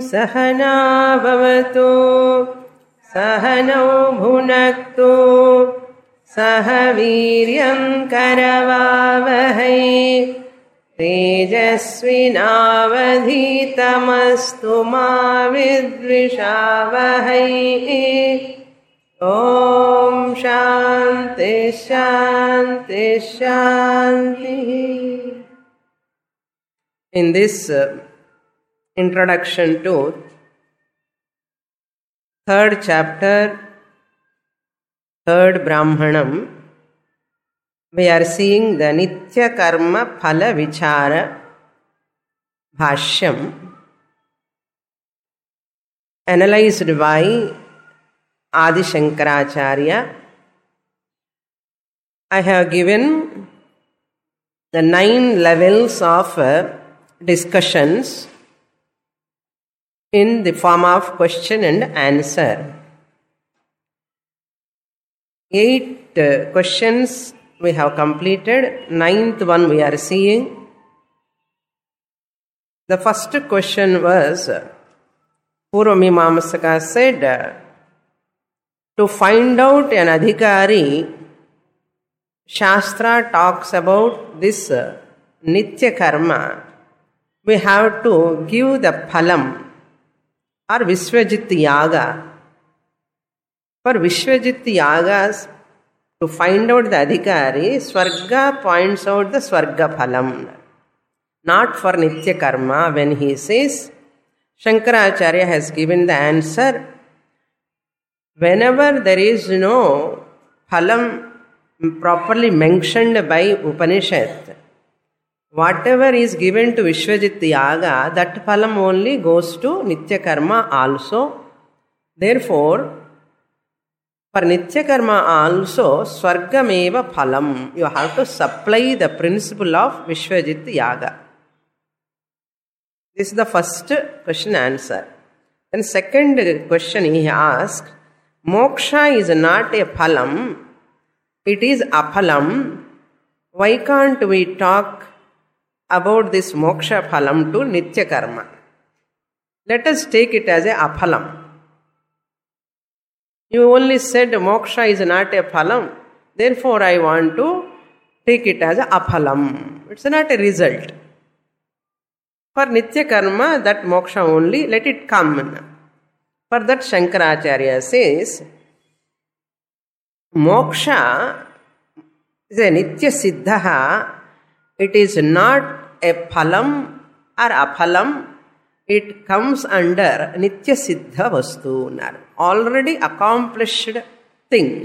सहना भवतु सहनौ भुनक्तु सह वीर्यं करवावहै तेजस्विनावधीतमस्तु मा विद्विषावहै ॐ शान्ति शान्ति शान्ति. In this introduction to third chapter, third Brahmanam, we are seeing the Nitya Karma Phala Vichara Bhashyam, analyzed by Adi Shankaracharya. I have given the 9 levels of discussions in the form of question and answer. 8 questions we have completed. 9th one we are seeing. The first question was, Purvamimamsaka said, to find out an adhikari, Shastra talks about this Nitya Karma. We have to give the phalam or Vishwajit Yaga. For Vishwajit Yagas, to find out the adhikari, Swarga points out the Swarga phalam. Not for Nitya Karma. When he says, Shankaracharya has given the answer, whenever there is no phalam properly mentioned by Upanishad, whatever is given to Vishwajit Yaga, that phalam only goes to Nitya Karma also. Therefore, for Nitya Karma also, Swargameva phalam. You have to supply the principle of Vishwajit Yaga. This is the first question answer. Then second question he asked, Moksha is not a phalam, it is aphalam. Why can't we talk about this moksha phalam to Nitya Karma? Let us take it as a aphalam. You only said moksha is not a phalam, therefore I want to take it as a aphalam. It's not a result. For Nitya Karma, that moksha only, let it come. For that Shankaracharya says, moksha is a Nitya Siddha. It is not a phalam or aphalam. It comes under Nitya Siddha Vastu, already accomplished thing.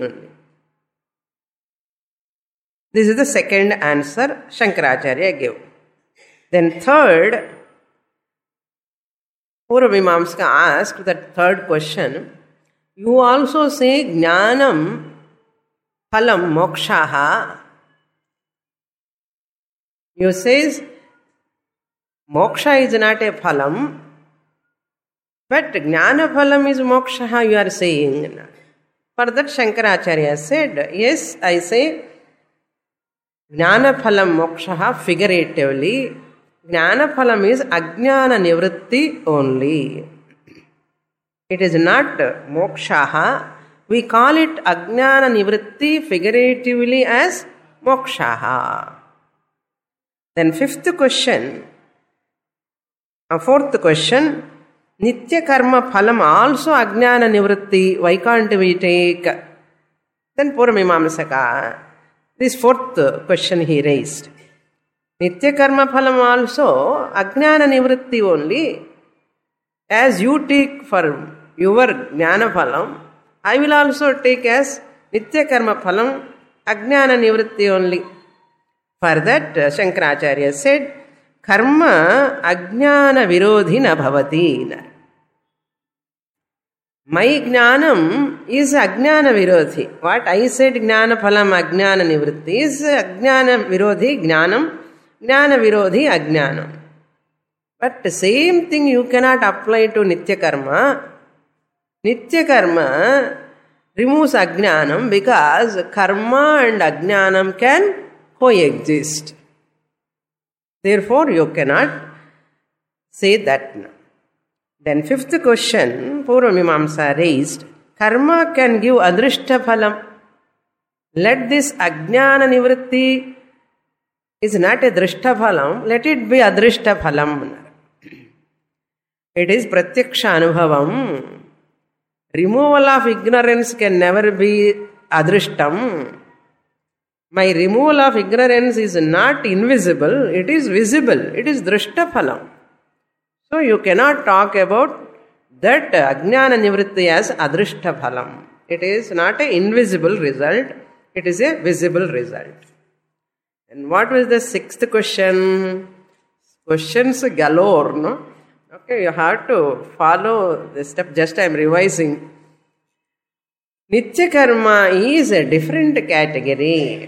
This is the second answer Shankaracharya gave. Then third, Purvamimamsaka asked that third question, you also say Jnanam Phalam Mokshaha. You says moksha is not a phalam, but Jnana Phalam is moksha, you are saying. For that Shankaracharya said, yes, I say Jnana Phalam moksha figuratively. Jnana Phalam is Ajnana Nivritti only. It is not moksha. We call it Ajnana Nivritti figuratively as moksha. Then fourth question, Nitya Karma Phalam also Ajnana Nivritti. Why can't we take? Then Purvamimamsaka, this fourth question he raised. Nitya Karma Phalam also Ajnana Nivritti only. As you take for your Jnana Phalam, I will also take as Nitya Karma Phalam Ajnana Nivritti only. For that Shankaracharya said, Karma Ajnana Virodhi na bhavati. My Jnanam is Ajnana Virodhi. What I said Jnana Phalam Ajnana Nivritti is Ajnana Virodhi Jnanam, Jnana Virodhi Ajnanam. But the same thing you cannot apply to Nitya Karma. Nitya Karma removes Ajnanam because Karma and Ajnanam can coexist. Therefore, you cannot say that. Then fifth question, Purvamimamsa raised, karma can give adrishta phalam. Let this ajnana nivritti is not a drishta phalam, let it be adrishta phalam. It is pratyaksha anubhavam. Removal of ignorance can never be adrishtam. My removal of ignorance is not invisible, it is visible, it is drishta phalam. So you cannot talk about that ajnana nivritti as adrishta phalam. It is not an invisible result, it is a visible result. And what was the sixth question? Questions galore, no? Okay, you have to follow the step, just I am revising. Nitya karma is a different category.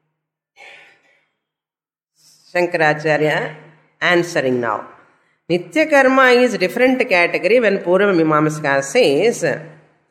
Shankaracharya answering now. Nitya karma is a different category when Purvamimamsaka says,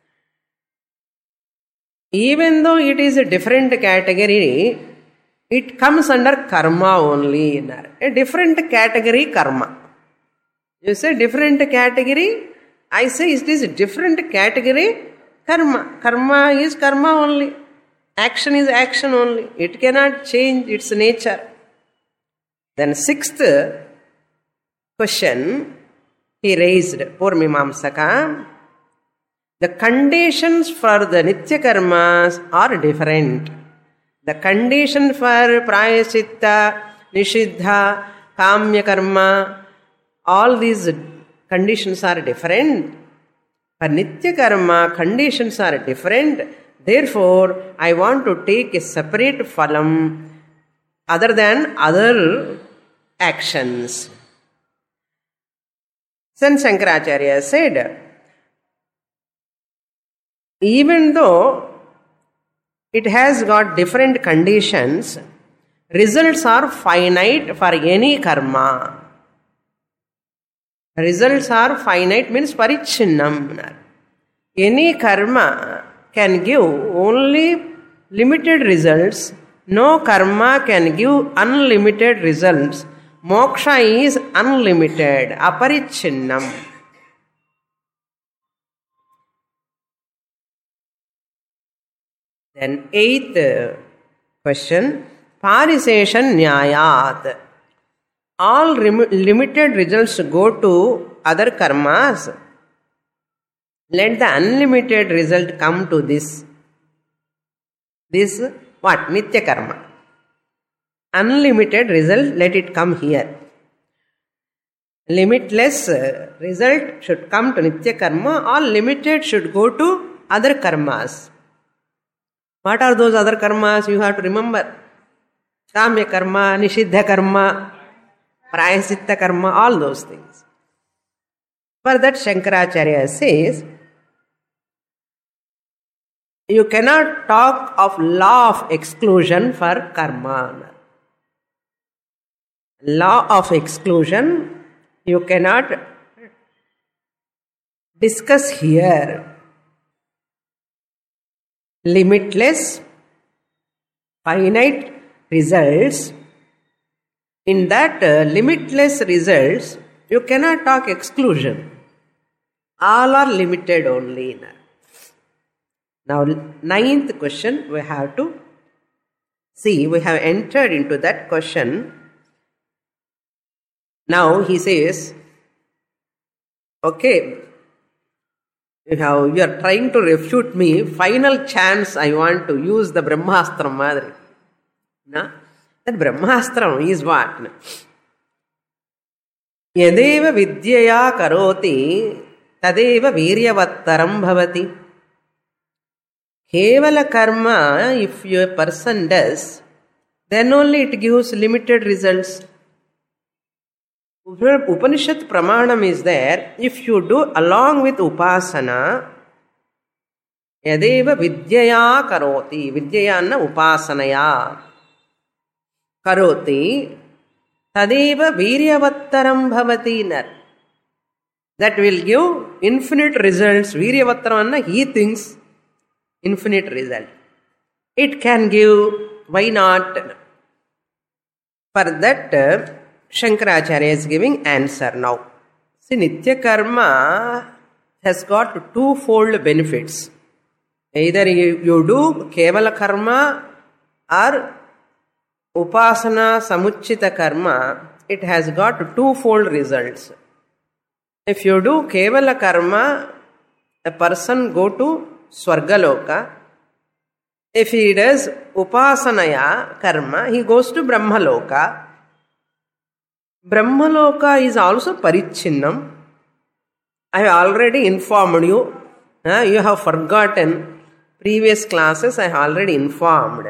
even though it is a different category, it comes under karma only. A different category karma. You say different category, I say it is a different category karma. Karma is karma only. Action is action only. It cannot change its nature. Then sixth question he raised, Purvamimamsaka. The conditions for the nitya karmas are different. The condition for prayaschitta, nishiddha, kamya karma, all these conditions are different. For nitya karma, conditions are different. Therefore, I want to take a separate phalam other than other actions. Then Shankaracharya said, even though it has got different conditions, results are finite for any karma. Results are finite means parichinnam. Any karma can give only limited results. No karma can give unlimited results. Moksha is unlimited, aparichinnam. Then eighth question, pariseshan nyayat. All limited results go to other karmas. Let the unlimited result come to this. This what? Nitya karma. Unlimited result, let it come here. Limitless result should come to nitya karma. All limited should go to other karmas. What are those other karmas? You have to remember. Kamya karma, nishiddha karma, prayaschitta karma, all those things. For that Shankaracharya says, you cannot talk of law of exclusion for karma. Law of exclusion you cannot discuss here. Limitless, finite results. In that limitless results, you cannot talk exclusion. All are limited only. Now, ninth question we have to see. We have entered into that question. Now he says, okay, you are trying to refute me. Final chance I want to use the Brahmastram madri. No? That Brahmastram is what? Yadeva vidyaya karoti tadeva viryavattaram bhavati. Kevala karma, if a person does, then only it gives limited results. Upanishad pramanam is there. If you do along with upasana, yadeva vidyaya karoti, vidyaya upasanaya karoti, tadeva viryavattaram bhavati. That will give infinite results. Viryavattaram, he thinks infinite result. It can give, why not? For that, Shankaracharya is giving answer now. See, Nitya Karma has got twofold benefits. Either you do Kevala Karma or Upasana Samuchita Karma, it has got twofold results. If you do Kevala Karma, a person go to Swargaloka. If he does Upasanaya Karma, he goes to Brahmaloka. Brahmaloka is also Parichinnam. I have already informed you. You have forgotten previous classes. I have already informed.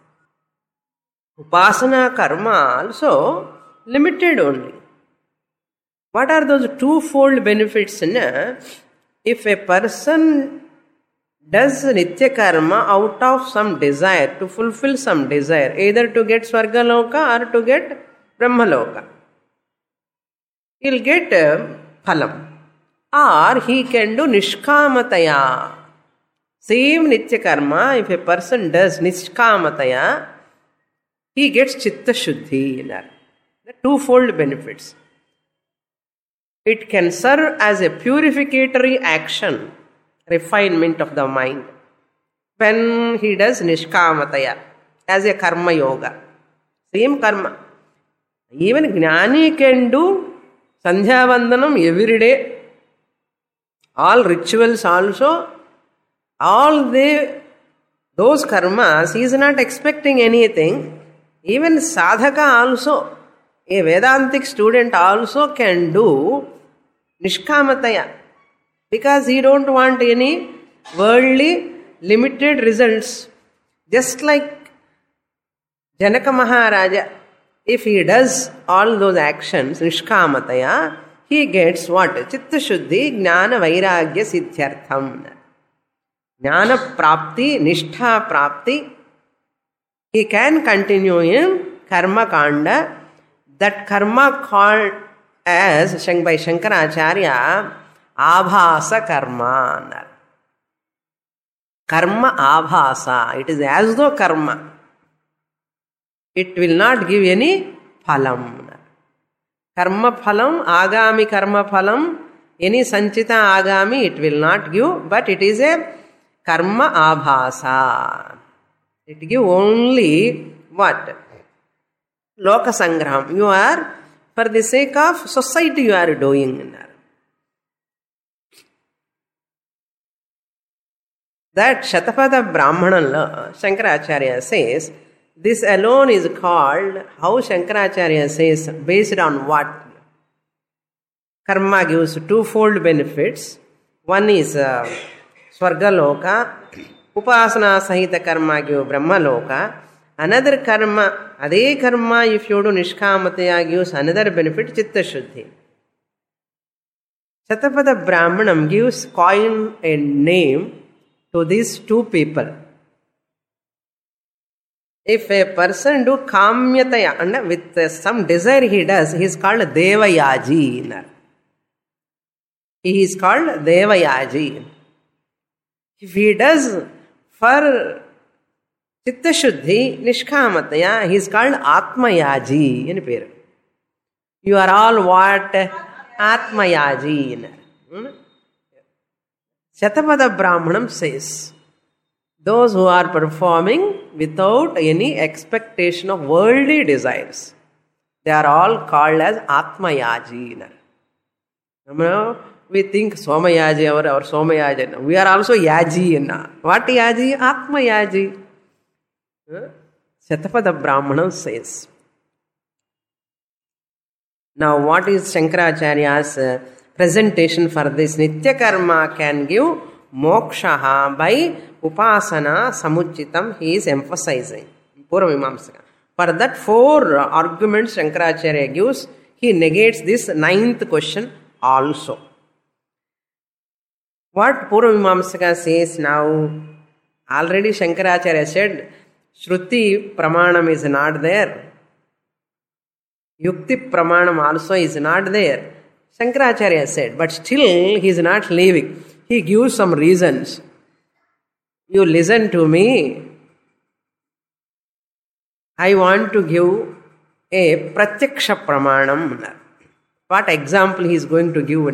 Upasana Karma also limited only. What are those twofold benefits? If a person does Nitya Karma out of some desire, to fulfill some desire, either to get Swargaloka or to get Brahmaloka, he'll get phalam. Or he can do Nishkamataya. Same Nitya Karma, if a person does Nishkamataya, he gets Chitta Shuddhi. The twofold benefits. It can serve as a purificatory action, refinement of the mind, when he does Nishkamataya as a Karma Yoga. Same Karma. Even Jnani can do Sandhya Vandanam every day. All rituals also, those karmas, he is not expecting anything. Even sadhaka also, a Vedantic student also can do Nishkamataya, because he don't want any worldly limited results. Just like Janaka Maharaja, if he does all those actions, Nishkamataya, he gets what? Chitta Shuddhi, Jnana Vairagya Siddhyartham. Jnana Prapti, Nishtha Prapti. He can continue in Karma Kanda. That karma called as by Shankaracharya, Abhasa Karma. Karma Abhasa. It is as though karma. It will not give any phalam. Karma phalam, agami karma phalam, any sanchita agami, it will not give, but it is a karma abhasa. It give only what? Loka sangraham. You are, for the sake of society, you are doing. That Shatapada Brahmanala, Shankaracharya says, this alone is called, how Shankaracharya says, based on what? Karma gives twofold benefits. One is Swargaloka, Upasana Sahita Karma gives Brahmaloka. Another karma, Ade karma, if you do Nishkamataya, gives another benefit, Chitta Shuddhi. Shatapada Brahmanam gives coin a name to these two people. If a person do kamyataya, and with some desire he does, he is called Devayaji. He is called Devayaji. If he does for Chitta Shuddhi, Nishkamataya, he is called Atmayaji in pair. You are all what? Atmayaji. Shatapada Brahmanam says, those who are performing without any expectation of worldly desires, they are all called as Atmayaji. We think Somayaji or Somayaji. We are also Yaji. What Yaji? Atmayaji. Shatapada Brahmanam says. Now what is Shankaracharya's presentation for this? Nitya Karma can give moksha by Upasana Samuchitam, he is emphasizing. Purvamimamsaka. For that 4 arguments Shankaracharya gives, he negates this 9th question also. What Purvamimamsaka says now, already Shankaracharya said, Shruti Pramanam is not there. Yukti Pramanam also is not there. Shankaracharya said, but still he is not leaving. He gives some reasons. You listen to me. I want to give a Pratyaksha Pramanam. What example he is going to give?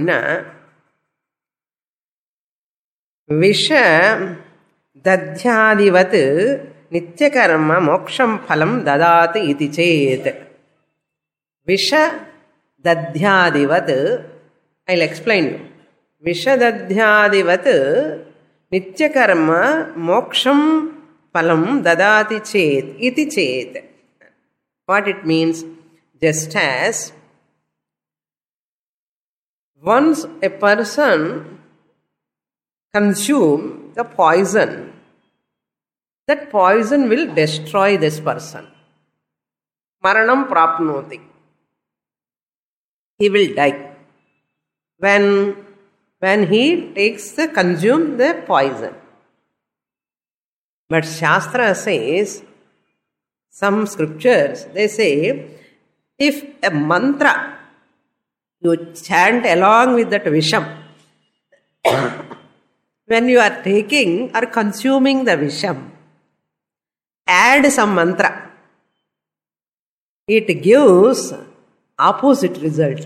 Visha dadhyadivat nityakarma moksham phalam dadati iti chet. Visha dadhyadivat, I'll explain you. Visha dadhyadivat nityakarma moksham phalam dadati chet iti chet. What it means? Just as once a person consumes the poison, that poison will destroy this person. Maranam prapnoti. He will die when he consumes the poison. But Shastra says, some scriptures, they say, if a mantra you chant along with that visham, when you are taking or consuming the visham, add some mantra, it gives opposite result.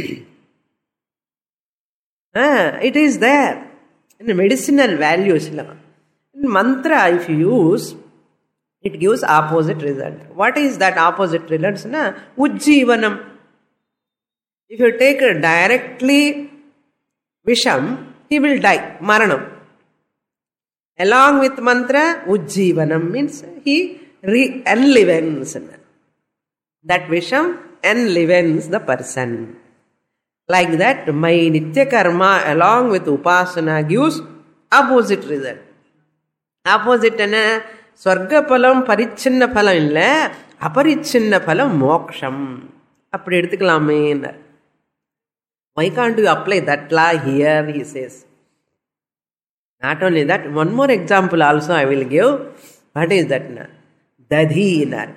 It is there in medicinal values. In mantra, if you use, it gives opposite result. What is that opposite result? Ujjivanam. If you take directly visham, he will die, maranam. Along with mantra, ujjivanam means he enlivens. That visham enlivens the person. Like that, my nitya karma along with upasana gives opposite result. Opposite ana swarga phalam parichinna phalam illa, aparichinna phalam moksham. Appadi eduthukalaame. Why can't you apply that law here, he says. Not only that, one more example also I will give. What is that? Dadhi.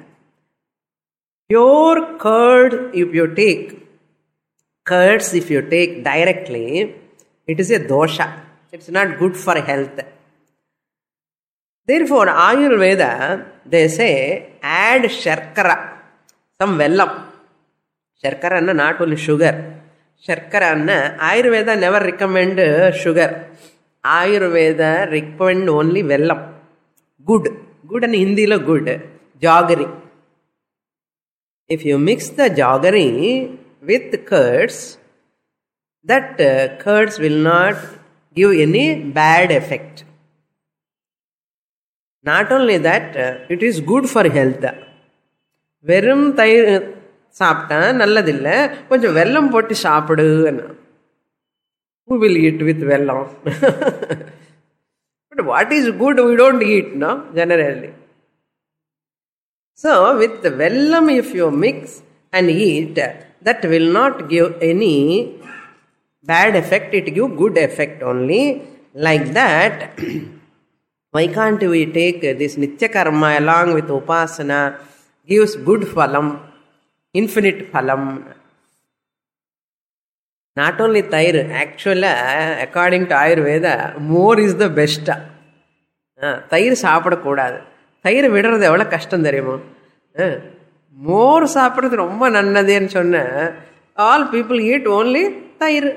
Pure curd, if you take, curds if you take directly, it is a dosha. It's not good for health. Therefore, Ayurveda, they say, add sharkara, some vellam. Sharkara not only sugar. Sharkara, Ayurveda never recommend sugar. Ayurveda recommend only vellam. Good. Good and Hindi lo good. Jaggery. If you mix the jaggery with curds, that curds will not give any bad effect. Not only that, it is good for health. Verum thayir சாப்பிட்டா நல்லதில்லை, கொஞ்சம் வெல்லம் போட்டு சாப்பிடுன்னா. Who will eat with vellam? But what is good we don't eat, no? Generally. So with the vellam if you mix and eat, that will not give any bad effect, it give good effect only. Like that, why can't we take this nitya karma along with upasana, gives good phalam, infinite phalam. Not only thair, actually, according to Ayurveda, more is the best. Thair சாப்பிட கூடாது. தயிர் விடுறது எவ்வளோ கஷ்டம் தெரியுமோ. மோர் சாப்பிட்றது ரொம்ப நல்லதுன்னு சொன்ன ஆல் பீப்புள் ஈட் ஓன்லி தயிர்.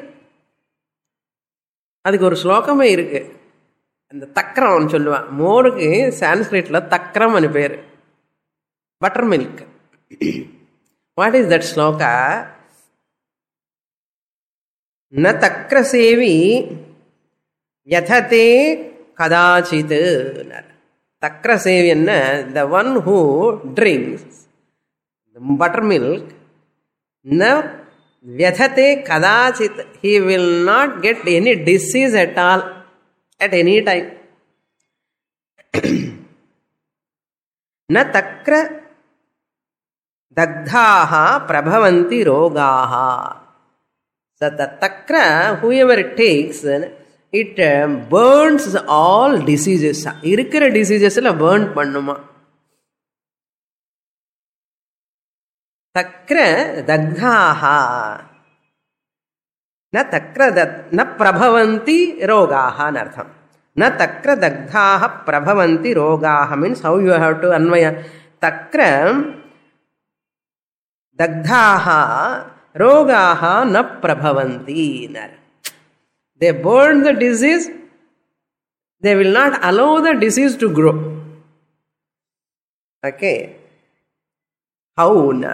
அதுக்கு ஒரு ஸ்லோகமே இருக்கு. அந்த தக்ரம் சொல்லுவான். மோருக்கு சான்ஸ்கிரிட்ல தக்ரம் பேர். Butter milk. What is that shloka? ந தக்ர சேவி யததே கதாச்சித். தக்ர சேவியன்னா the one who drinks the buttermilk, na vyadhate kadachit, he will not get any disease at all at any time. Na takra dagdhaha prabhavanti rogaha. So the takra, whoever takes, it burns all diseases. இருக்கிற diseasesல burn பண்ணுமா. தக்ர தக்தாஹா ந தக்ர ந பிரபவந்தி ரோகாஹான்னு அர்த்தம். ந தக்ர தக்தாஹ பிரபவந்தி ரோகாஹ means how you have to அன்வய. தக்ர தக்தாஹா rogaha na prabhavanti. They burn the disease, they will not allow the disease to grow. Okay. How na?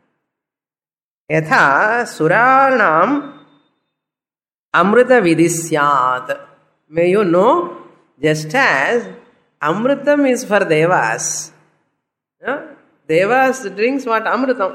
Yatha suranam amrita vidisyat. May you know, just as amritam is for devas. Devas drinks what? Amritam.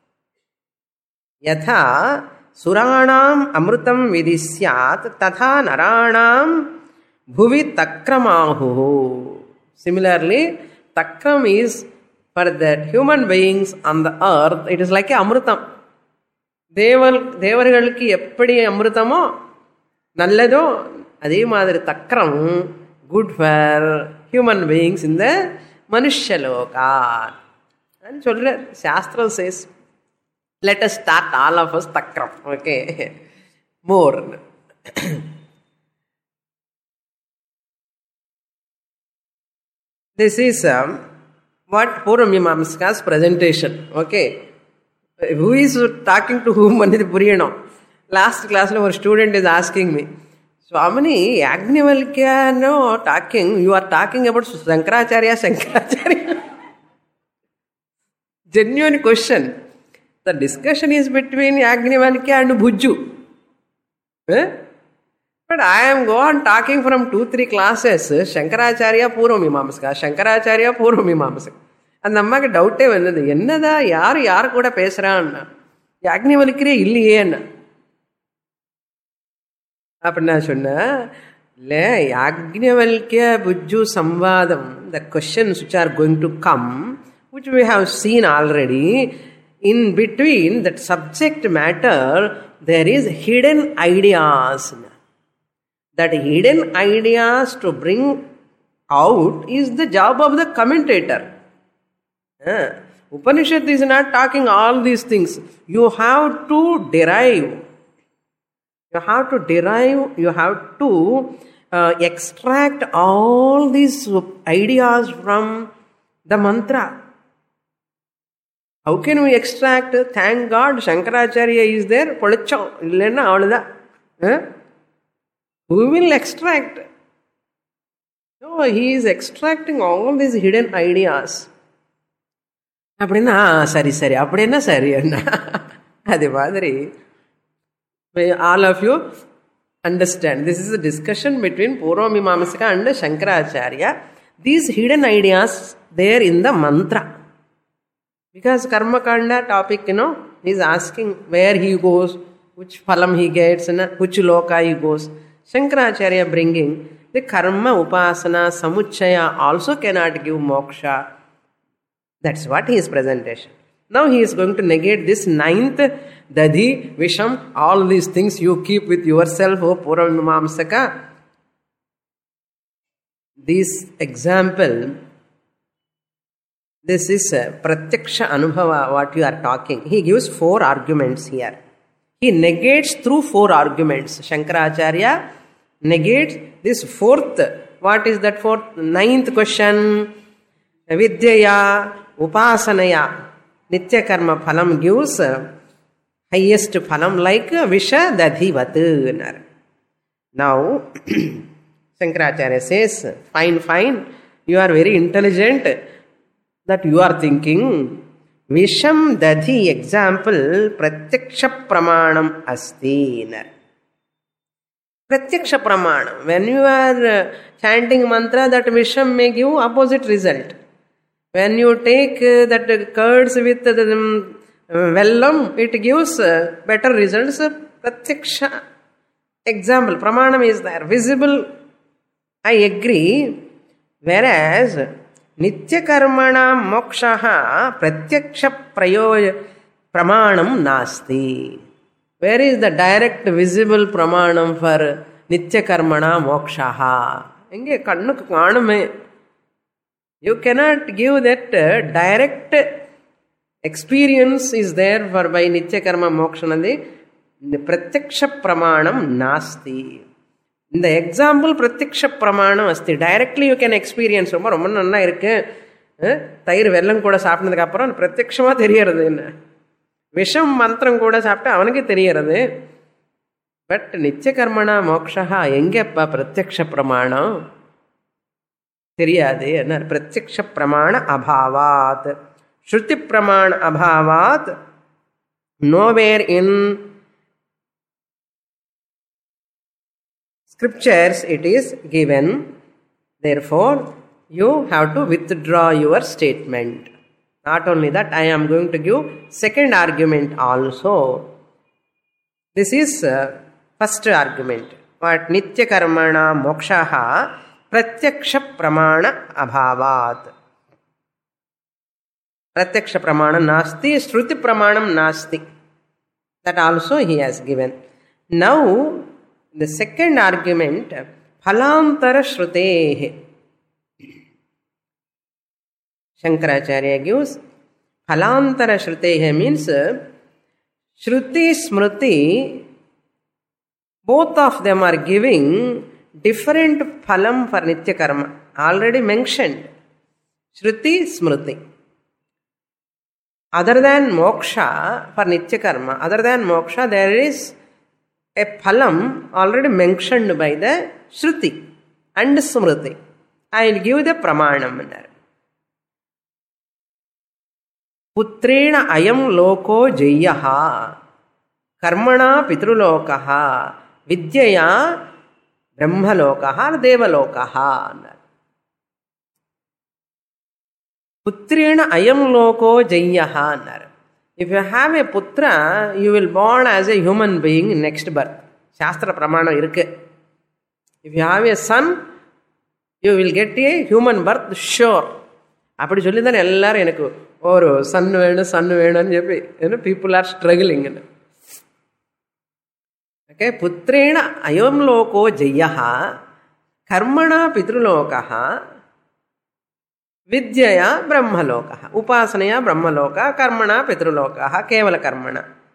Yatha suranam amritam vidisyat tatha naranam bhuvi takramahu. Similarly, takram is for the human beings on the earth. It is like a amritam. தேவர்களுக்கு எப்படி அமிர்தமோ நல்லதோ அதே மாதிரி தக்கரம் good for human beings இந்த மனுஷலோகா சொல்ற சாஸ்திரம் says let us start all of us takram. Okay, more. This is what Purvamimamsaka's presentation. Okay, who is talking to whom anidi puriyano. Last class one student is asking me, Swamini, Yajnavalkya no talking, you are talking about Shankaracharya. Genuine question. The discussion is between Yajnavalkya and Bhujju. But I am gone talking from 2-3 classes, Shankaracharya Purvamimamsaka, Shankaracharya Purvamimamsaka. அந்த அம்மாவுக்கு டவுட்டே வந்தது, என்னதா யார் கூட பேசுறான்னா, யாக்ஞவல்கியே இல்லையேன்னு. அப்படி நான் சொன்னேன், இல்லை, Yajnavalkya புஜ்ஜு சம்வாதம், the questions which are going to come, which we have seen already, in between that subject matter there is hidden ideas. That hidden ideas to bring out is the job of the commentator. Upanishad is not talking all these things. You have to derive. You have to extract all these ideas from the mantra. How can we extract? Thank God Shankaracharya is there. Polacham illena avladha. Who will extract? No, he is extracting all these hidden ideas. அப்படின்னா சரி அப்படின்னா சரி என்ன அதே மாதிரி all of you understand, this is a discussion between Purvamimamsaka and Shankaracharya. These hidden ideas there in the mantra, because Karma Kanda topic, he is asking where he goes, which phalam he gets, which loka he goes. Shankaracharya bringing the karma upasana samuchaya also cannot give moksha. That's what his presentation. Now he is going to negate this 9th Dadhi, Visham, all these things you keep with yourself, O Purvamimamsaka. This example, this is Pratyaksha Anubhava, what you are talking. He gives 4 arguments here. He negates through 4 arguments. Shankaracharya negates this 4th. What is that 4th? 9th question. Vidyaya Upasanaya Nitya Karma Phalam gives highest phalam like Visha Dadhivat. Now Shankaracharya says, fine, you are very intelligent that you are thinking Visham Dadhi example Pratyaksha Pramanam Asti. Pratyaksha Pramanam, when you are chanting mantra, that Visham may give opposite result. When you take that curds with the vellam, it gives better results. Pratyaksha example, pramanam is there, visible, I agree. Whereas nitya karmana mokshaha pratyaksha pramanam nasti. Where is the direct visible pramanam for nitya karmana mokshaha? Inge kannukku kaanume. You cannot give that direct experience is there for by nitya karma mokshanadi. The pratyaksha pramanam nasti. In the example pratyaksha pramanam asti. Directly you can experience. Romma nanna irukku. தயிர் வெல்லம் கூட சாப்பிட்டதுக்கு அப்புறம் பிரத்யட்சமா தெரியறது என்ன. விஷம் மந்திரம் கூட சாப்பிட்டா அவனுக்கு தெரியறது. பட் நித்திய கர்மணா மோக்ஷா எங்கப்பா பிரத்யக்ஷ பிரமாணம் தெரியாது. என்ன பிரத்யக்ஷ பிரமாண அபாவாத், ஸ்ருதி பிரமாண அபாவாத், nowhere in scriptures it is given. Therefore you have to withdraw your statement. Not only that, I am going to give second argument also. This is first argument. What nitya karmana mokshaha pratyaksha pramana abhavat. Pratyaksha pramana nasti, shruti pramanam nasti. That also he has given. Now the second argument, phalantara shrutehe. Shankaracharya gives phalantara shrutehe means shruti smriti, both of them are giving different phalam for nitya karma. Already mentioned shruti smriti. Other than moksha, for nitya karma, other than moksha, there is a phalam already mentioned by the shruti and smriti. I will give the pramanam. Putrena ayam loko jayaha, karmana pitrulokaha, vidyaya brahmalokaha, devalokaha. Putrena ayam loko jayaha. If you have a putra, you will born as a human being in next birth. Shastra pramana irukku. If you have a son, you will get a human birth sure. அப்படி சொல்லி தானே எல்லாரும் எனக்கு ஒரு Sun வேணும்னு చెప్పి people are struggling. Okay, పుత్రేణ అయం loco జయ్యః కర్మణా పితృలోకః విద్యయా బ్రహ్మలోకః ఉపాసనయా బ్రహ్మలోక కర్మణా పితృలోకః కేవల కర్మణ.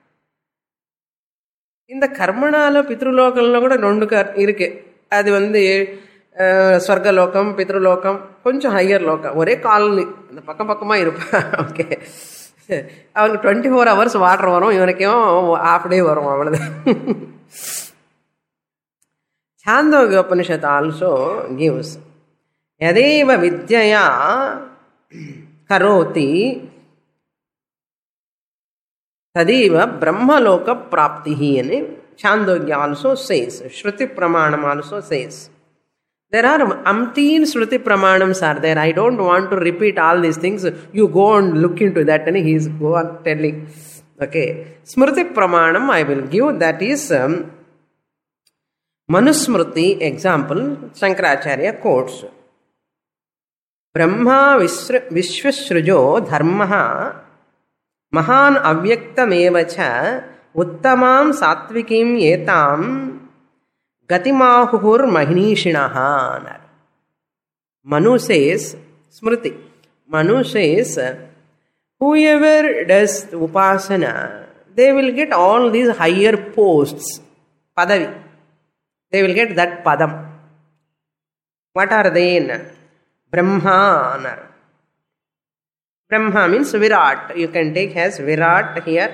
இந்த கர்மணால பித்ருலோகம்ல கூட ரெண்டு இருக்கு. அது ஸ்வர்கலோகம், பித்ருலோகம், கொஞ்சம் ஹையர் லோகம், ஒரே காலனி, அந்த பக்கம் பக்கமா இருப்பான். ஓகே, அவனுக்கு 24 hours வாட்டர் வரும், இவனுக்கும் ஹாஃப் டே வரும், அவ்வளவுதான். சாந்தோக்கிய உபனிஷத் ஆல்சோ கிவ்ஸ் யதேவ வித்யயா கரோதி ததீவ பிரம்மலோக பிராப்திஹி అని Chandogya also says. Shruti Pramanam also says. There are umpteen Shruti Pramanams are there. I don't want to repeat all these things. You go and look into that and he is go on telling. Okay. Smriti Pramanam I will give. That is Manusmriti example. Shankaracharya quotes. Brahma Vishwasrujo Dharmaha Mahan Avyaktamevacha Uttamam Satvikim Yetam Gatimahuhur Mahinishinaha. Manu says, Smriti, Manu says, whoever does Upasana, they will get all these higher posts, Padavi. They will get that Padam. What are they? Brahma. Brahma means Virat. You can take as Virat here.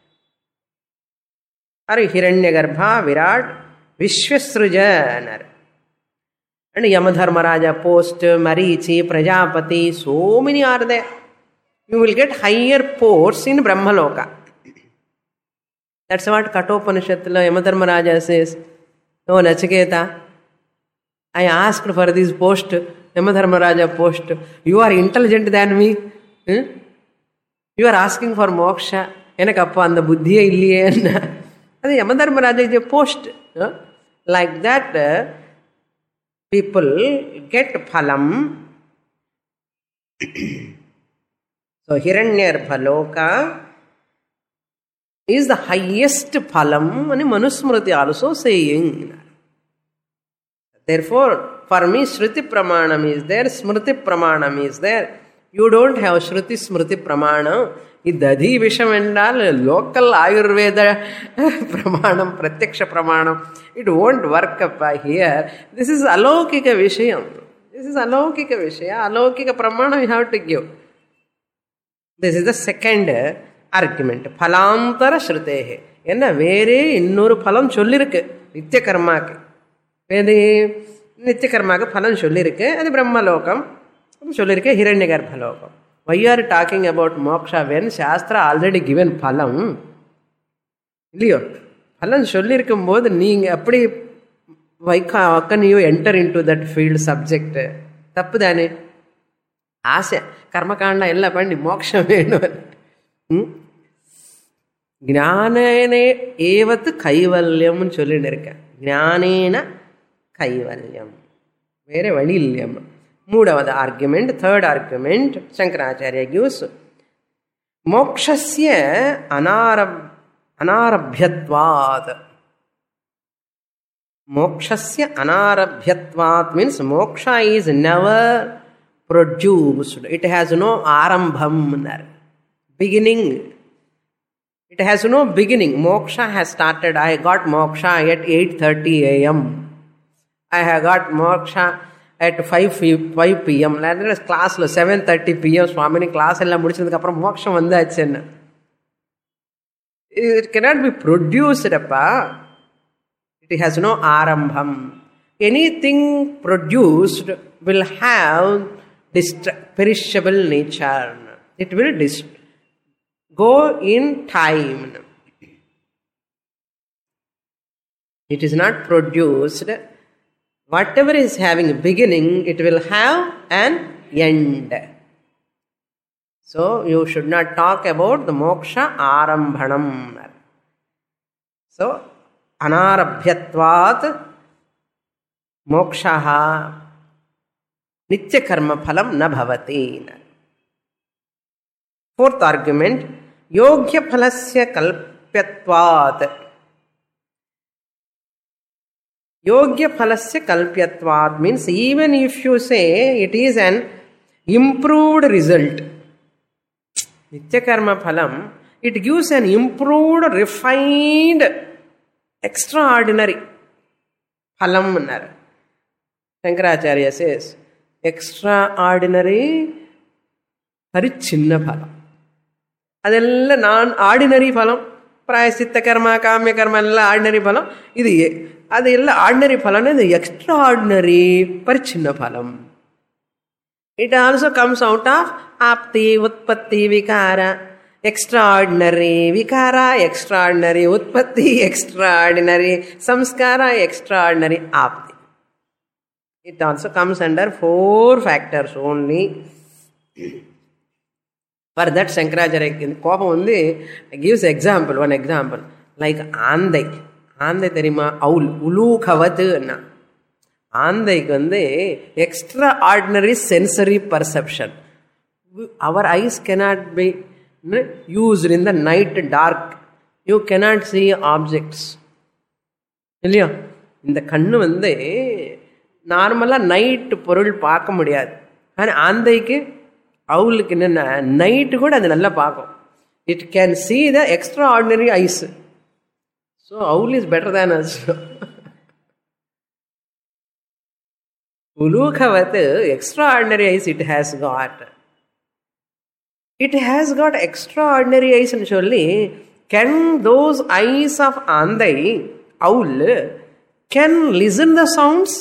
Or Hiranyagarbha, Virat, Vishwasruja. And Yamadharmaraja post, Marichi, Prajapati, so many are there. You will get higher posts in Brahmaloka. That's what Kathopanishadla Yamadharmaraja says. Oh, Nachiketa, I asked for this post, Yamadharmaraja post. You are intelligent than me. You are asking for moksha. Enakappa andha buddhiye illiye. Adu Yamadharmaraja is a post. Like that, people get phalam. So Hiranyarbhaloka is the highest phalam, and Manusmriti also saying. Therefore, for me, Shruti Pramanam is there, Smriti Pramanam is there. You don't have Shruti Smriti Pramanam. This Dadhi Visham and all local Ayurveda Pramanam, Pratyaksha Pramanam, it won't work up here. This is Alaukika Vishayam. This is Alaukika Vishaya. Alaukika Pramanam you have to give. This is the second argument. பலாந்தர ஸ்ருதேஹே, என்ன வேறே இன்னொரு பலம் சொல்லியிருக்கு நித்திய கர்மாக்கு. வேறு நித்திய கர்மாக்கு பலன் சொல்லியிருக்கு, அது பிரம்மலோகம் சொல்லியிருக்கு, ஹிரண்ய கர்ப்பலோகம். Why are you talking about moksha when Shastra already given பலம் இல்லையோ? பலன் சொல்லியிருக்கும் போது நீங்கள் அப்படி how can you enter into that field subject? தப்பு தானே? ஆசை கர்மகாண்டா எல்லாம் பண்ணி மோட்சம் வேணும். ஞானேனே ஏவத்து கைவல்யம்னு சொல்லிட்டு இருக்கேன். ஞானேன கைவல்யம், வேற வழி இல்லையம்மா. மூடவது argument, third argument Shankaracharya gives மோக்ஷஸ்ய அனாரப்யத்வாத். மோக்ஷஸ்ய அனாரப்யத்வாத் means moksha is never produced. It has no ஆரம்பம், beginning. It has no beginning. Moksha has started. I got moksha at 8:30 a.m. I have got moksha at 5 p.m. கிளாஸில் 7:30 p.m. சுவாமினி class எல்லாம் முடிச்சதுக்கப்புறம் மோட்சம் வந்தாச்சுன்னு. It cannot be produced அப்பா. It has no ஆரம்பம். Anything produced will have perishable nature. It will go in time. It is not produced. Whatever is having a beginning, it will have an end. So you should not talk about the moksha arambhanam. So anarabhyatvat mokshaha nitya karma phalam na bhavati. Fourth argument, yogya phalasya kalpyatvat. Yogya phalasya kalpyatvat means even if you say it is an improved result, nitya karma phalam, it gives an improved, refined, extraordinary phalam. Shankaracharya says extraordinary பரிச்சின்ன பலம். அதெல்லாம் நான் ordinary பலம், பிராயசித்த கர்மா காமிய கர்மா எல்லாம் ordinary பலம். இது அது எல்லாம் ஆர்டினரி பலம், இது எக்ஸ்ட்ரா ஆர்டினரி பரிச்சின்ன பலம். It also comes out of ஆப்தி உற்பத்தி விகார. எக்ஸ்ட்ராஆர்டினரி விகாரா, எக்ஸ்ட்ராஆர்டினரி உற்பத்தி, எக்ஸ்ட்ராஆர்டினரி சம்ஸ்காரா, எக்ஸ்ட்ராஆர்டினரி ஆப்தி. It also comes under 4 factors only. For that Shankaracharya கோபம் வந்து gives example, one example like ஆந்தை. ஆந்தை தெரியுமா? அவுல் உலூகவத்துன்னா ஆந்தைக்கு வந்து extraordinary sensory perception. Our eyes cannot be used in the night dark. You cannot see objects. இல்லையா? இந்த கண்ணு வந்து நார்மலாக நைட்டு பொருள் பார்க்க முடியாது. ஆனால் ஆந்தைக்கு அவளுக்கு என்னென்ன நைட்டு கூட அது நல்லா பார்க்கும். It can see the extraordinary eyes. So owl is better than us. உலூகவத்து extraordinary eyes it has got. It has got extraordinary ஐஸ்ன்னு சொல்லி கேன் தோஸ் ஐஸ் ஆஃப் ஆந்தை owl can listen the sounds.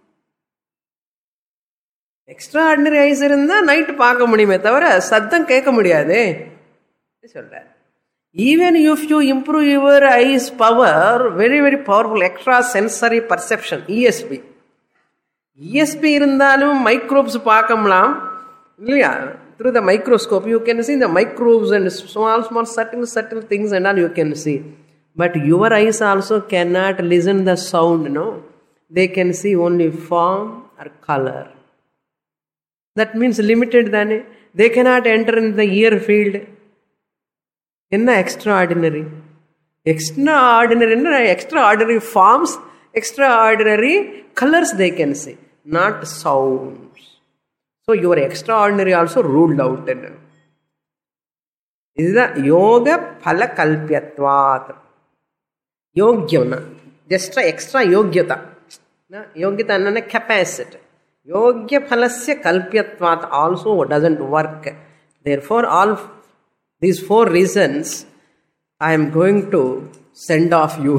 Extraordinary eyes இருந்தால் night பார்க்க முடியுமே தவிர சத்தம் கேட்க முடியாது சொல்கிறார். Even if you improve your eyes power, very very powerful extra sensory perception, ESP. ESP இருந்தாலும் மைக்ரோப்ஸ் பார்க்கலாம் இல்லையா? Through the microscope you can see the microbes and small subtle things and all you can see. But your eyes also cannot listen the sound, no? They can see only form or color. That means limited தானே. They cannot enter in the ear field. என்ன extraordinary? Extraordinary என்ன? Extraordinary forms, extraordinary colors they can see, not sounds. So your extraordinary also ruled out. இதுதான் யோக பல கல்பியத்வாத். யோக்கியம்னா just extra யோக்கியதா. யோக்கியதா என்னன்னா capacity. Yogya phalasya kalpyatvat also doesn't work. Therefore, all These 4 reasons I am going to send off you.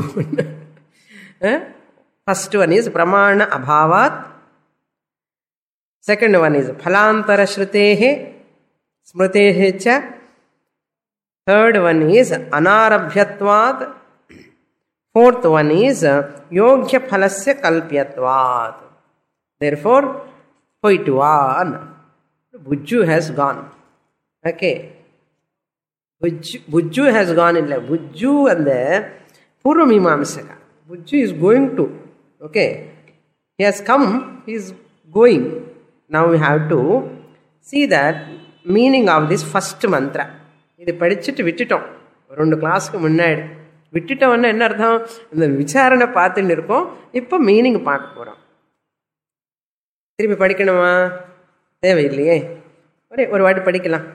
First one is pramana abhavat. Second one is phalantara shrutehe smrutehe cha. Third one is anarabhyatvat. Fourth one is yogya phalasya kalpyatvat. Therefore, poituan. Bujju has gone. Okay. Bujju has gone in life. Bujju and the Purvamimamsaka. Bujju is going to. Okay. He has come, he is going. Now we have to see that meaning of this first mantra. இது படிச்சுட்டு விட்டுட்டோம் 2 கிளாஸ்க்கு முன்னாடி விட்டுட்டோம்னா என்ன அர்த்தம் இந்த விசாரணை பார்த்துட்டு இருக்கோம் இப்போ மீனிங் பார்க்க போறோம் திருப்பி படிக்கணுமா தேவையில்லையே ஒரு வாட்டி படிக்கலாம்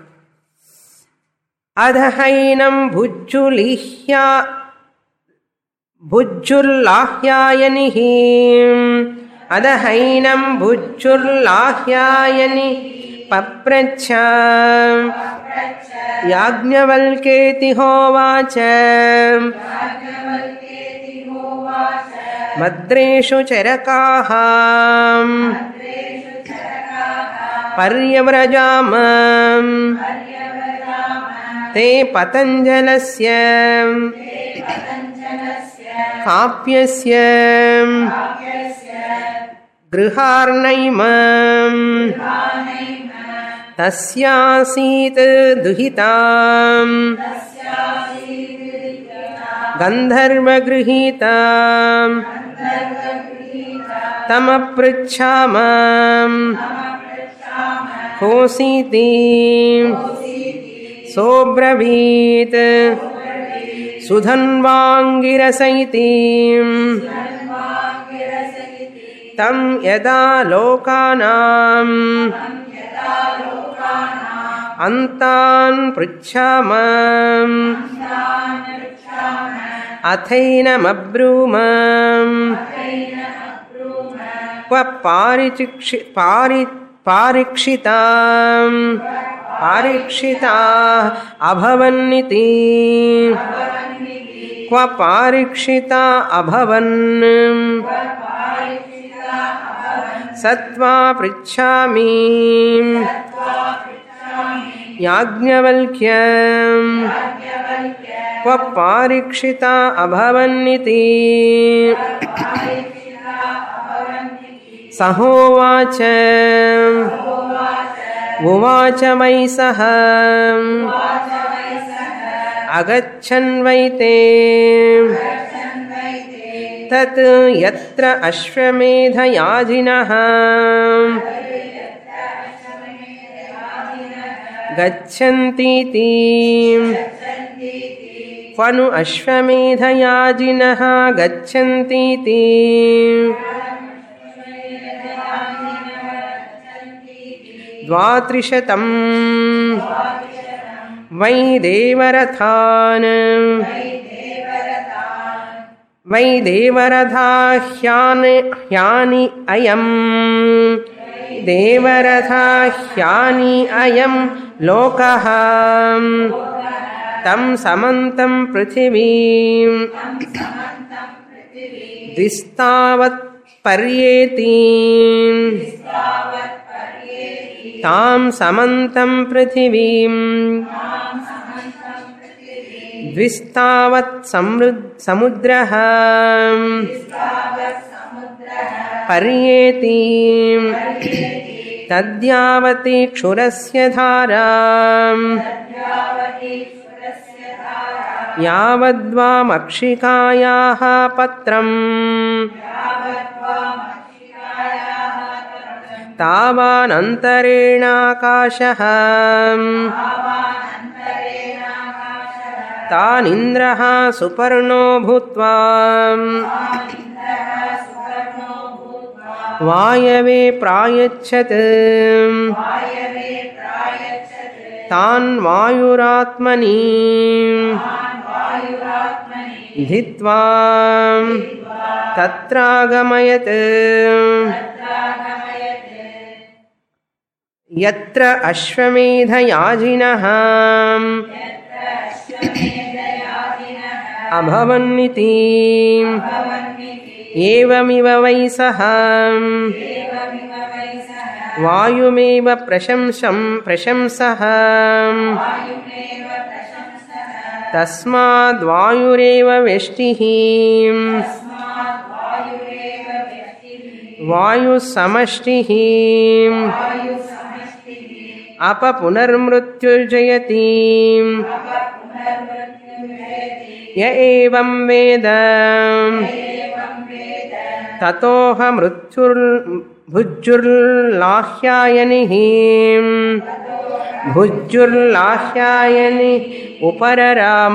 அதஹைனம் புஜ்ஜுல்லாஹ்யாயனிஹி அதஹைனம் புஜ்ஜுல்லாஹ்யாயனி பப்ரச்ச யாக்ஞவல்கேதி ஹோவாச்ச மத்ரேஷு சரகாஹ பர்யவ்ரஜாம தே பதஞ்சலஸ்ய காப்யஸ்ய கிருஹார்நைமம் தஸ்யாசீத் துஹிதாம் கந்தர்வக்ருஹீதாம் தமப்ருச்சாமம் கோசீதி சோப்ரவீத் சுதன்வாங்கிரசைதி தம் யதா லோகானாம் அந்தான் ப்ருச்சாமம் அதைனமப்ரூமம் க்வ பாரிக்ஷிதாம் பாரிக்ஷிதா அபவன்னிதி க்வ பாரிக்ஷிதா அபவன் சத்வா ப்ருச்சாமி யாக்ஞவல்க்யம் க்வ பாரிக்ஷிதா அபவன்னிதி சஹோவாச்ச உவாச்ச மைசஹ அகச்சன் வைதே தத் யத்ர அஸ்வமேதயாஜினஹ கச்சந்தீதி क्वनु अश्वमेधयाजिनः गच्छन्तीति द्वात्रिशतं वै देवरथान् वै देवरथाह्यानि अयं देवरथाह्यानि अयं लोकः तं समन्तं पृथिवीं द्विस्तावत् पर्येति तां समन्तं पृथिवीं द्विस्तावत् समुद्रः पर्येति तद्यावति क्षुरस्य धारा यावद्वा मक्षिकायाः पत्रम् तावानन्तरेणाकाशः तानिन्द्रः सुपर्णो भूत्वा वायवे प्रायच्छत् तान् वायुरात्मनि धित्वा तत्रागमयत् यत्र अश्वमेधयाजिनः अभवन्निति एवमिव वै सः वायुमेव प्रशंसः तस्माद्वायुरेव व्यष्टिः वायुसमष्टिः अपपुनर्मृत्युर्जयति य एवं वेद ततोह भुज्युर्लाह्यायनिः भुज्युर्लाह्यायनि उपरराम.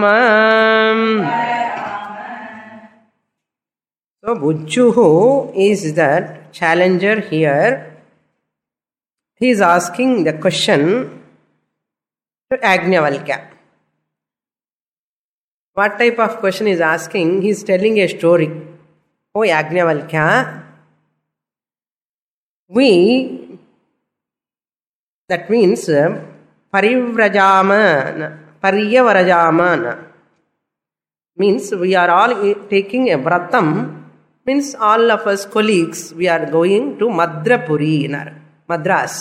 So Bhujjuhu is the challenger here. He is asking the question to Yajnavalkya. What type of question is asking? He is telling a story. Oh Yajnavalkya, that means Paryavarajamana means we are all taking a vratam, means all of us colleagues, we are going to Madrapuri, Madras.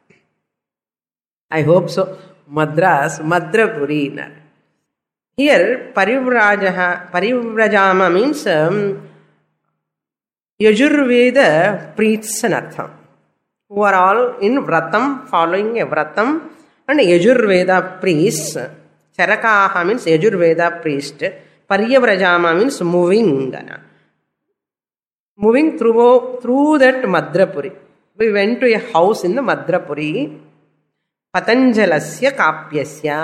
I hope so. Madrapuri. Here Parivrajama means Yajurveda priests and artham, who are all in vratam, following a vratam, and Yajurveda priests. Charakaha means Yajurveda priest. Paryavrajama means moving through that Madrapuri. We went to a house in the Madrapuri. Patanjalasya Kapyasya.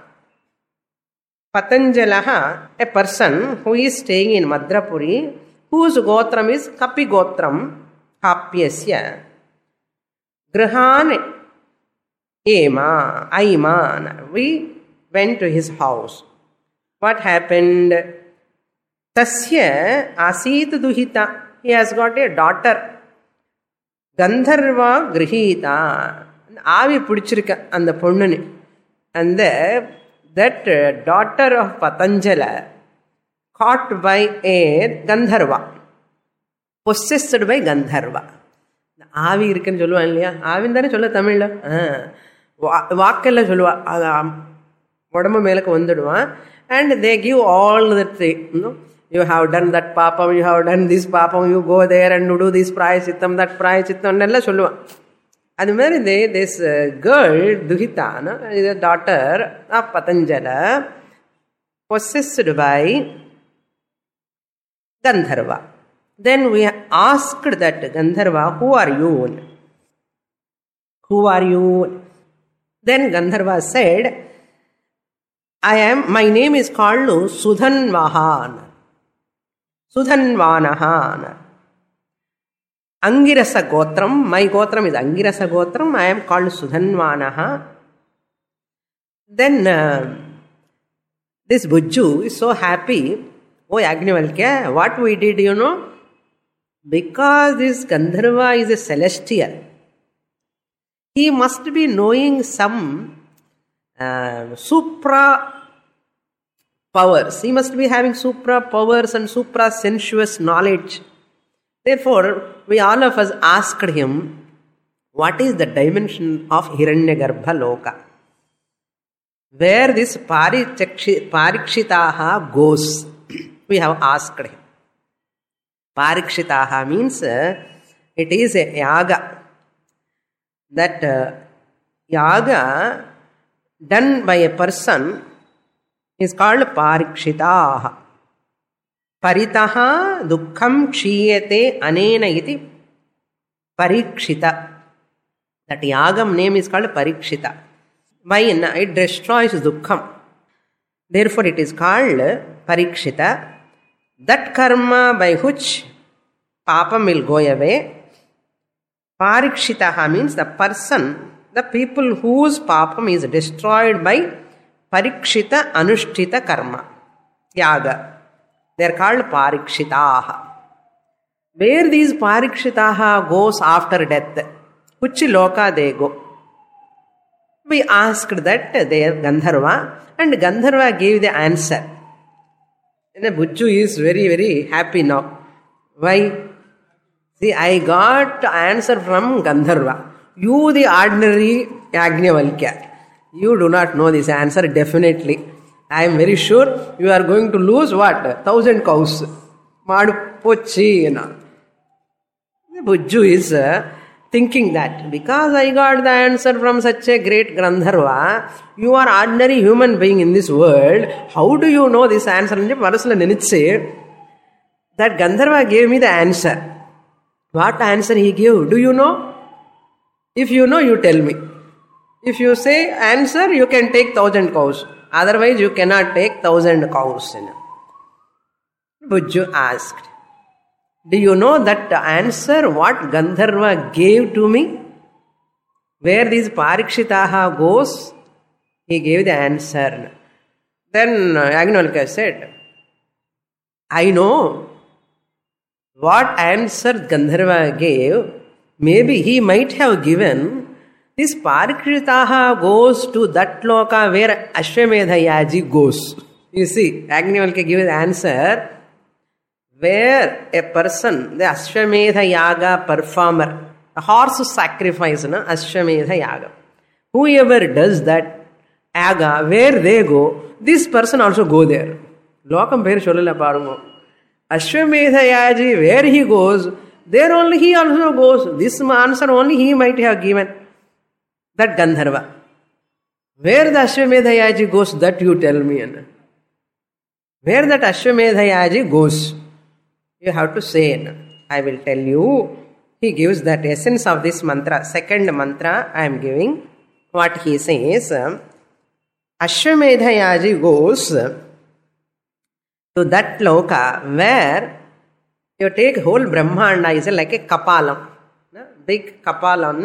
Patanjalaha, a person who is staying in Madrapuri, whose gotram is Kapi Gotram, Kapyasya. Grahan Aiman. We went to his house. What happened? Tasya Asit Duhita. He has got a daughter. Gandharva Grihita. Avi Pudichirika and the Pundani. And that daughter of Patanjala caught by a Gandharva. Possessed by Gandharva. Avi irukku solluva illaya? Avi ndane solla Tamil la. Vaakella solluva. Odambu melakku vanduduva. And they give all that thing, you have done that papam, you have done this papam, you go there and you do this prayachittam, that prayachittam, ella solluva. Adu mari this girl Duhita is a daughter of Patanjala, possessed by Gandharva. Then we asked that Gandharva, who are you? Who are you? Then Gandharva said, my name is called Sudhanvahan. Sudhanvanahan. Angirasa Gotram. My Gotram is Angirasa Gotram. I am called Sudhanvanaha. Then this Bhujju is so happy. Oh Yajnavalkya, what we did, because this Gandharva is a celestial, he must be knowing some supra powers. He must be having supra powers and supra sensuous knowledge. Therefore, we all of us asked him, what is the dimension of Hiranyagarbha Loka? Where this Parikshitaha goes? We have asked him. Parikshitaha means it is a yaga. That yaga done by a person is called Parikshitaha. Paritaha dukkham kshiyate anena iti Parikshita. That yagam name is called Parikshita. Why? It destroys dukkham. Therefore it is called Parikshita. That karma by which papam will go away. Parikshitaha means the person, the people whose papam is destroyed by Parikshita Anushtita karma. Yaga. They are called Parikshitaha. Where these Parikshitaha goes after death? Which loka they go? We asked that they are Gandharva, and Gandharva gave the answer. And Bujju is very, very happy now. Why? See, I got answer from Gandharva. You, the ordinary Yajnavalkya, you do not know this answer definitely. I am very sure you are going to lose what? 1,000 cows. Madu pochi. Bujju is thinking that because I got the answer from such a great Gandharva, you are ordinary human being in this world. How do you know this answer? That Gandharva gave me the answer. What answer he gave? Do you know? If you know, you tell me. If you say answer, you can take 1,000 cows. Otherwise, you cannot take 1,000 cows. Bujju asked, do you know that answer what Gandharva gave to me? Where these Parikshitaha goes, he gave the answer. Then Yajnavalkya said, I know what answer Gandharva gave. Maybe he might have given, this Parikshitaha goes to that loka where Ashwamedha Yaji goes. You see, Yajnavalkya gave the answer. Where a person, the Ashwamedha Yaga performer, a horse sacrifice, Ashwamedha Yaga. Whoever does that Yaga, where they go, this person also go there. Lokam per Sholala Parungo. Ashwamedha Yaji, where he goes, there only he also goes. This answer only he might have given. That Gandharva. Where the Ashwamedha Yaji goes, that you tell me. Where that Ashwamedha Yaji goes, you have to say, I will tell you. He gives that essence of this mantra. Second mantra I am giving. What he says, Ashwamedha Yaji goes to that loka where you take whole Brahmanda is like a kapalam. Big kapalam.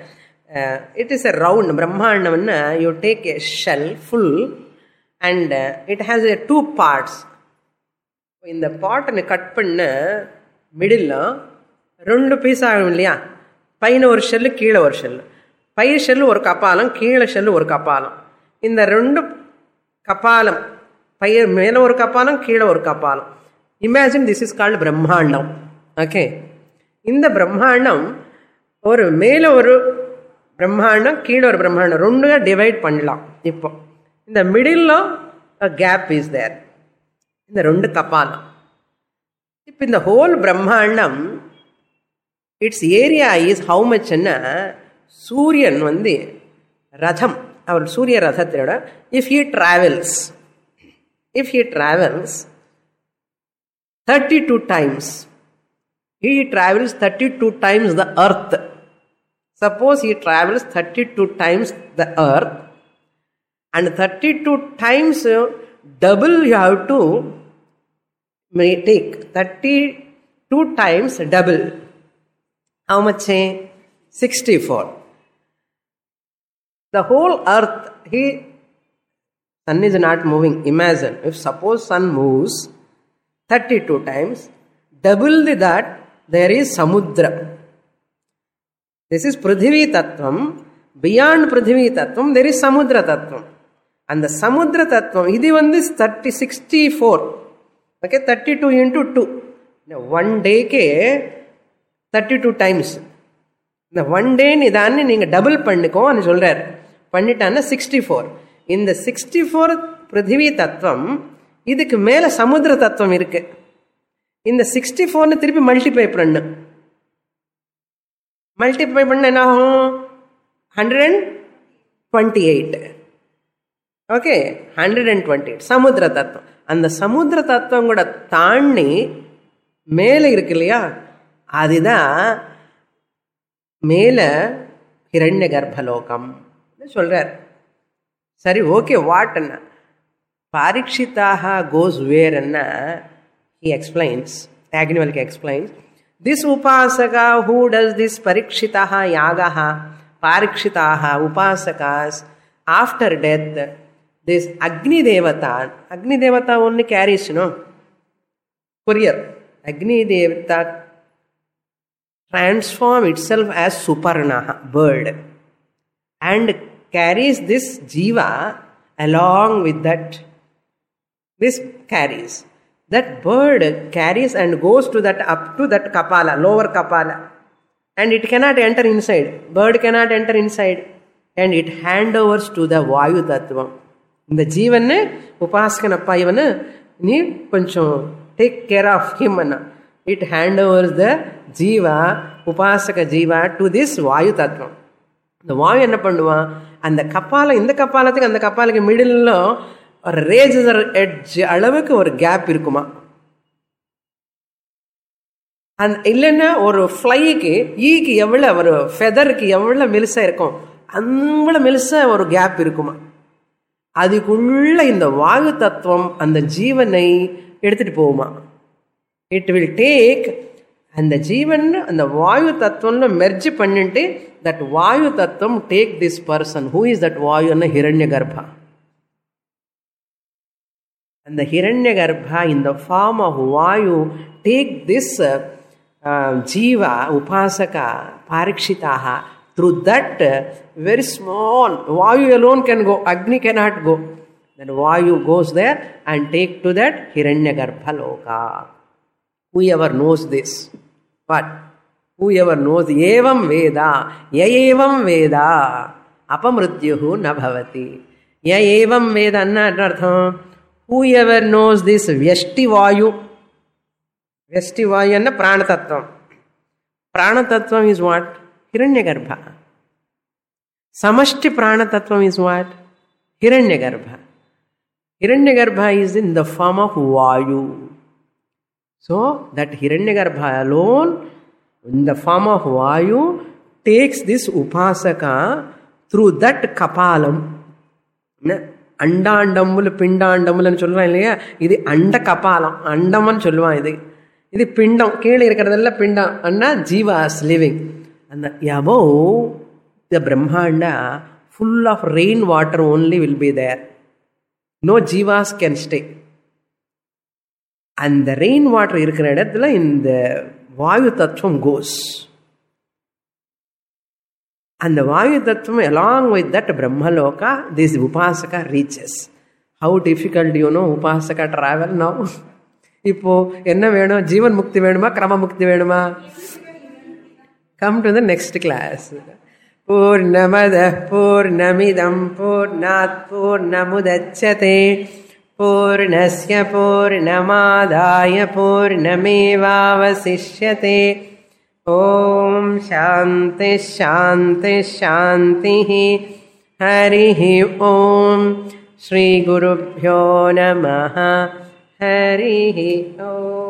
It is a round Brahmanda. You take a shell full and it has two parts. In the pot and cut panna middle rendu piece agum illaya paina or shell keela or shell pai shell or kapalam keela shell or kapalam inda rendu kapalam pai mela or kapalam keela or kapalam. Imagine this is called Brahmandam. Okay, in the Brahmandam or mela or Brahmandam keela or Brahmandam rendu divide pannalam. Ippo in the middle a gap is there. In the rendu kapala. If in the whole Brahmandam, its area is how much na Suryan vandi Ratham, our Surya Ratha, if he travels 32 times, he travels 32 times the earth. Suppose he travels 32 times the earth and 32 times double you have to take 32 times double. How much? 64. The whole earth, sun is not moving. Imagine if suppose sun moves 32 times, double that there is Samudra. This is Prithvi Tattvam. Beyond Prithvi Tattvam there is Samudra Tattvam. And the Samudra Tattvam, this one is 64. Okay, 32 into 2. Now, one day ke 32 times. Now, one day nidanni neenga double panniko anu solrar. Pannitana 64. In the 64 Prithvi Tattvam, idukku mela Samudra Tattvam irukku. In the 64 ne thirupi multiply pannu. Multiply panna enna agum? 128. Okay, 128. Samudra Tattvam. And the Samudra Tattvam kuda taandi mele irukku adida mele Hiranya Garbhalokam. Solrar. Sari, okay, what? Parikshitaha goes where? He explains. Yajnavalkya explains. This Upasaka who does this Parikshitaha Yagaha, Parikshitaha Upasakas, after death, this Agni Devata only carries, courier. Agni Devata transforms itself as Suparna, bird, and carries this Jiva along with that. This carries. that bird carries and goes to that up to that kapala, lower kapala, and it cannot enter inside. Bird cannot enter inside, and it handovers to the vayu tattvam. இந்த ஜீவன் உபாசகனப்பா இவனு நீ கொஞ்சம் take care of him அண்ணா. It hand over the ஜீவா, உபாசக ஜீவா to this வாயு தத்துவம். இந்த வாயு என்ன பண்ணுவான், அந்த கப்பாலம், இந்த கப்பாலத்துக்கு அந்த கப்பாலுக்கு மிடில் ஒரு ரேசர் எட்ஜ் அளவுக்கு ஒரு கேப் இருக்குமா. இல்லைன்னா ஒரு ஃப்ளைக்கு, ஈக்கு எவ்வளோ, ஒரு ஃபெதருக்கு எவ்வளோ மெலிசா இருக்கும், அவ்வளோ மெலிசா ஒரு கேப் இருக்குமா. அதுக்குள்ள இந்த வாயு தத்துவம் அந்த ஜீவனை எடுத்துட்டு போகுமா. இட் வில் டேக் அந்த ஜீவன் அந்த வாயு தத்துவம்னு மெர்ஜ் பண்ணிட்டு தட் வாயு தத்துவம் take this person. Who is that வாயுன்னா ஹிரண்ய கர்ப்பா. அந்த ஹிரண்ய கர்ப்பா இந்த ஃபார்ம் ஆஃப் வாயு டேக் திஸ் ஜீவா உபாசகா பாரீட்சிதாக. Through that very small, Vayu alone can go, Agni cannot go. Then Vayu goes there and take to that Hiranyagarbha Loka. Whoever knows this, but whoever knows evam Veda, ya evam Veda, apamrityuhu na bhavati. Ya evam Veda anna artham, whoever knows this Vyashti Vayu. Vyashti Vayu anna Pranatattvam. Pranatattvam is what? Hiranyagarbha. Samashti Pranatattvam is what? Hiranyagarbha. Hiranyagarbha is in the form of Vayu. So that Hiranyagarbha alone, in the form of Vayu, takes this Upasaka through that Kapalam. Andandamul, Pindandamul and Chulva இல்லையா, இது அண்ட கபாலம், அண்டம்னு சொல்லுவான். இது பிண்டம், கீழே இருக்கிறதெல்லாம் பிண்டம். அண்ணா ஜீவாஸ் living. And above the Brahmanda, full of rain water only will be there. No jivas can stay. And the rain water இருக்கிற இடத்துல இந்த வாயு தத்துவம் goes. And the vayu tattvam along with that Brahmaloka, this Upasaka reaches. How difficult do you know Upasaka travel now? இப்போ என்ன வேணும், ஜீவன் முக்தி வேணுமா, கிரம முக்தி வேணுமா? Come to the next class. Purnamada Purnamidam Purnat Purnamudachyate Purnasya Purnamadaya Purnamevavasishyate. Om Shanti Shanti Shanti. Harihi Om. Shri Gurubhyo Namaha. Harihi Om.